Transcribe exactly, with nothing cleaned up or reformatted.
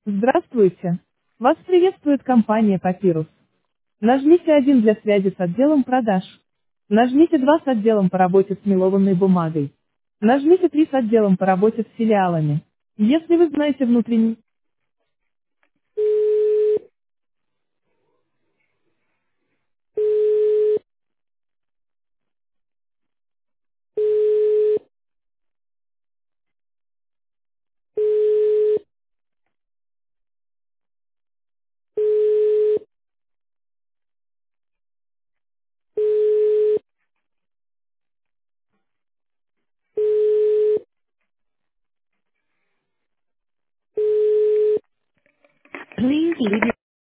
Здравствуйте. Вас приветствует компания Papyrus. Нажмите один для связи с отделом продаж. Нажмите два с отделом по работе с мелованной бумагой. Нажмите три с отделом по работе с филиалами. Если вы знаете внутренний... Please leave your